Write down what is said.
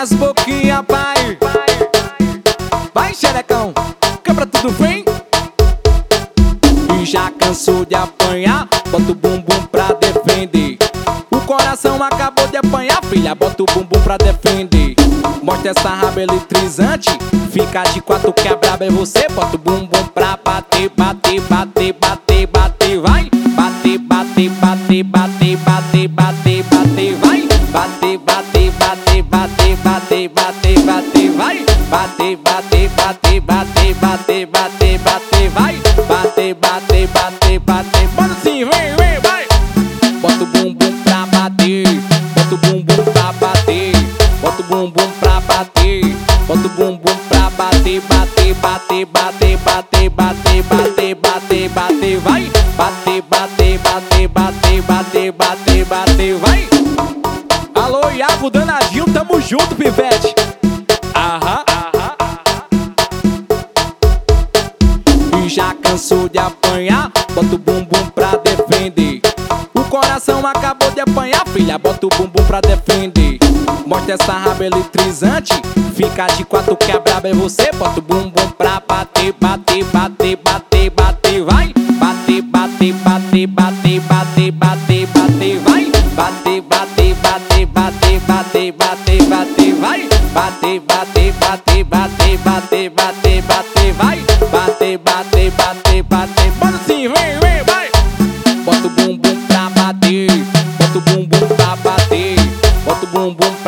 as boquinhas, pai. Vai, xerecão, quebra tudo, vem. E já cansou de apanhar, bota o bumbum pra defender. O coração acabou de apanhar, filha, bota o bumbum pra defender. Mostra essa raba eletrizante, fica de quatro que a braba é você. Bota o bumbum pra bater, bater, bater, bater, bater, vai. Bater, bater, bater, bater, bater, bater, bater, vai. Bater, bater, bater, bater, bater, bater, bater, vai. Bater, bater, bater, bater, bater, bater, bater, vai. Bater, bater, bater, bater, bota assim, vem, vem, vai. Bota o bumbum pra bater, bota o bumbum pra bater, bota o bumbum pra bater, bota o bumbum pra bater, bater, bater, bater, bater, bater, bater, bater, bater, vai. Bater, bater, bater, bater, bater, bater, bater, vai. Alô, Iago, danadinho, tamo junto, pivete. Aham, aham. E já cansou de apanhar, bota o bumbum pra defender. O coração acabou de apanhar, filha, bota o bumbum pra defender. Mostra essa raba eletrizante, fica de quatro que a braba é você. Bota o bumbum pra bater, bater, bater, bater, bater, vai. Bater, bater, bater, bater, bater, bater, bater, vai. Bater, bater, bater, bater, bater, bater, bater, vai. Bater, bater, bater, bater, bater, bater, bater, vai. Bater, bater, bater, bater, bota assim, vem, vem, vai. Bota o bumbum pra bater, bota o bumbum pra bater, bota o bumbum